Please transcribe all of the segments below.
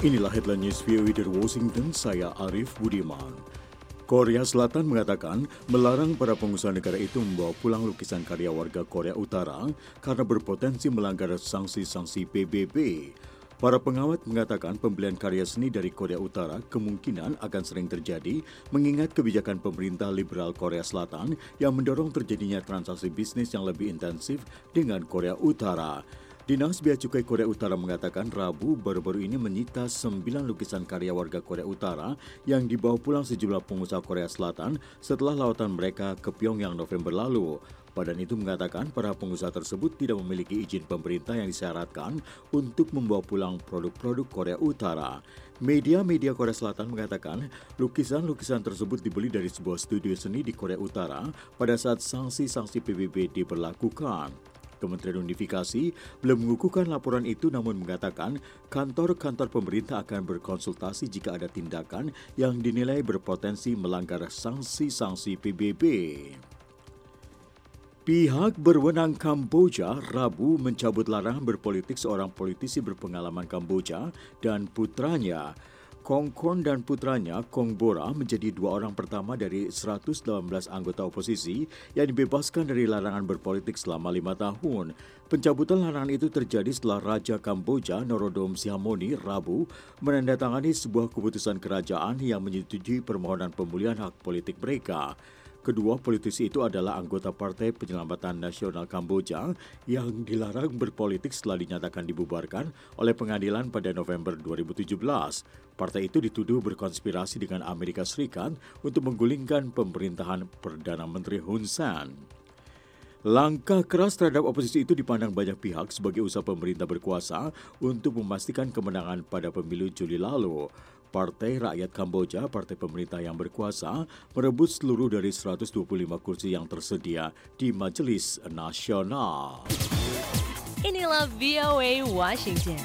Inilah headline news VOA dari Washington, saya Arif Budiman. Korea Selatan mengatakan melarang para pengusaha negara itu membawa pulang lukisan karya warga Korea Utara karena berpotensi melanggar sanksi-sanksi PBB. Para pengawat mengatakan pembelian karya seni dari Korea Utara kemungkinan akan sering terjadi mengingat kebijakan pemerintah liberal Korea Selatan yang mendorong terjadinya transaksi bisnis yang lebih intensif dengan Korea Utara. Dinas Bea Cukai Korea Utara mengatakan Rabu baru-baru ini menyita 9 lukisan karya warga Korea Utara yang dibawa pulang sejumlah pengusaha Korea Selatan setelah lawatan mereka ke Pyongyang November lalu. Badan itu mengatakan para pengusaha tersebut tidak memiliki izin pemerintah yang disyaratkan untuk membawa pulang produk-produk Korea Utara. Media Korea Selatan mengatakan lukisan-lukisan tersebut dibeli dari sebuah studio seni di Korea Utara pada saat sanksi-sanksi PBB diberlakukan. Kementerian Unifikasi belum mengukuhkan laporan itu namun mengatakan kantor-kantor pemerintah akan berkonsultasi jika ada tindakan yang dinilai berpotensi melanggar sanksi-sanksi PBB. Pihak berwenang Kamboja Rabu mencabut larangan berpolitik seorang politisi berpengalaman Kamboja dan putranya. Kong Kon dan putranya, Kong Bora, menjadi dua orang pertama dari 118 anggota oposisi yang dibebaskan dari larangan berpolitik selama 5 tahun. Pencabutan larangan itu terjadi setelah Raja Kamboja, Norodom Sihamoni, Rabu, menandatangani sebuah keputusan kerajaan yang menyetujui permohonan pemulihan hak politik mereka. Kedua politisi itu adalah anggota Partai Penyelamatan Nasional Kamboja yang dilarang berpolitik setelah dinyatakan dibubarkan oleh pengadilan pada November 2017. Partai itu dituduh berkonspirasi dengan Amerika Serikat untuk menggulingkan pemerintahan Perdana Menteri Hun Sen. Langkah keras terhadap oposisi itu dipandang banyak pihak sebagai usaha pemerintah berkuasa untuk memastikan kemenangan pada pemilu Juli lalu. Partai Rakyat Kamboja, partai pemerintah yang berkuasa, merebut seluruh dari 125 kursi yang tersedia di Majelis Nasional. Inilah VOA Washington.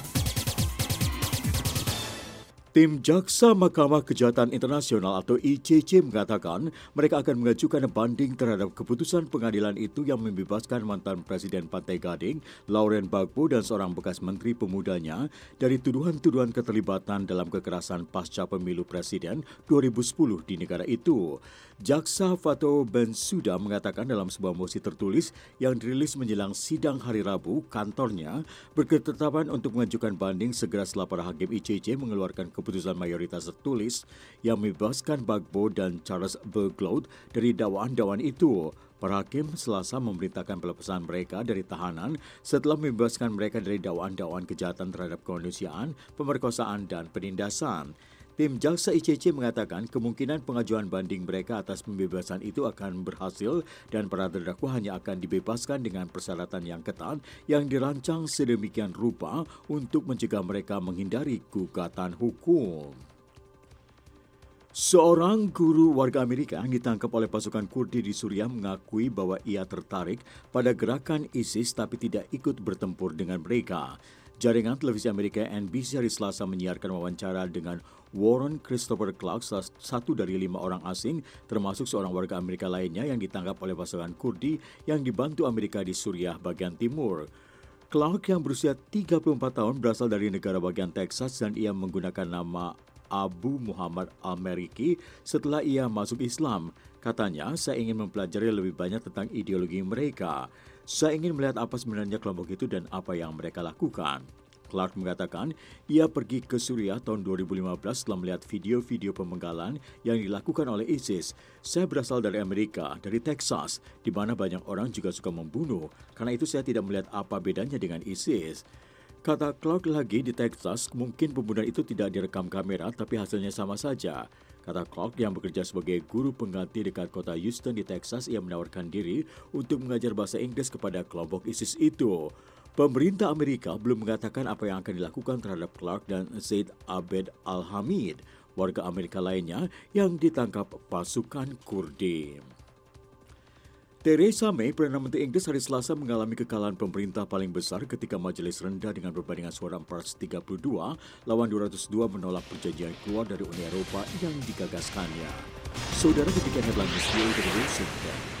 Tim Jaksa Mahkamah Kejahatan Internasional atau ICC mengatakan mereka akan mengajukan banding terhadap keputusan pengadilan itu yang membebaskan mantan Presiden Pantai Gading, Laurent Gbagbo dan seorang bekas menteri pemudanya dari tuduhan-tuduhan keterlibatan dalam kekerasan pasca pemilu presiden 2010 di negara itu. Jaksa Fatou Bensouda mengatakan dalam sebuah mosi tertulis yang dirilis menjelang sidang hari Rabu, kantornya berketetapan untuk mengajukan banding segera setelah para hakim ICC mengeluarkan keputusan mayoritas tertulis yang membebaskan Gbagbo dan Charles Berglaut dari dakwaan-dakwaan itu. Para hakim Selasa memerintahkan pelepasan mereka dari tahanan setelah membebaskan mereka dari dakwaan-dakwaan kejahatan terhadap kemanusiaan, pemerkosaan dan penindasan. Tim Jaksa ICC mengatakan kemungkinan pengajuan banding mereka atas pembebasan itu akan berhasil dan para terdakwa hanya akan dibebaskan dengan persyaratan yang ketat yang dirancang sedemikian rupa untuk mencegah mereka menghindari gugatan hukum. Seorang guru warga Amerika yang ditangkap oleh pasukan Kurdi di Suriah mengakui bahwa ia tertarik pada gerakan ISIS tapi tidak ikut bertempur dengan mereka. Jaringan televisi Amerika NBC hari Selasa menyiarkan wawancara dengan Warren Christopher Clark, salah satu dari 5 orang asing, termasuk seorang warga Amerika lainnya yang ditangkap oleh pasukan Kurdi yang dibantu Amerika di Suriah bagian timur. Clark yang berusia 34 tahun berasal dari negara bagian Texas dan ia menggunakan nama Abu Muhammad Al-Meriki setelah ia masuk Islam. Katanya, saya ingin mempelajari lebih banyak tentang ideologi mereka. Saya ingin melihat apa sebenarnya kelompok itu dan apa yang mereka lakukan. Clark mengatakan, ia pergi ke Suriah tahun 2015 setelah melihat video-video pemenggalan yang dilakukan oleh ISIS. Saya berasal dari Amerika, dari Texas, di mana banyak orang juga suka membunuh. Karena itu saya tidak melihat apa bedanya dengan ISIS. Kata Clark lagi, di Texas, mungkin pembunuhan itu tidak direkam kamera, tapi hasilnya sama saja. Kata Clark yang bekerja sebagai guru pengganti dekat kota Houston di Texas, ia menawarkan diri untuk mengajar bahasa Inggris kepada kelompok ISIS itu. Pemerintah Amerika belum mengatakan apa yang akan dilakukan terhadap Clark dan Zaid Abed Al-Hamid, warga Amerika lainnya yang ditangkap pasukan Kurdi. Theresa May, Perdana Menteri Inggris, hari Selasa mengalami kekalahan pemerintah paling besar ketika majelis rendah dengan perbandingan suara 432 lawan 202 menolak perjanjian keluar dari Uni Eropa yang digagaskannya. Saudara, demikian headline news dari Washington.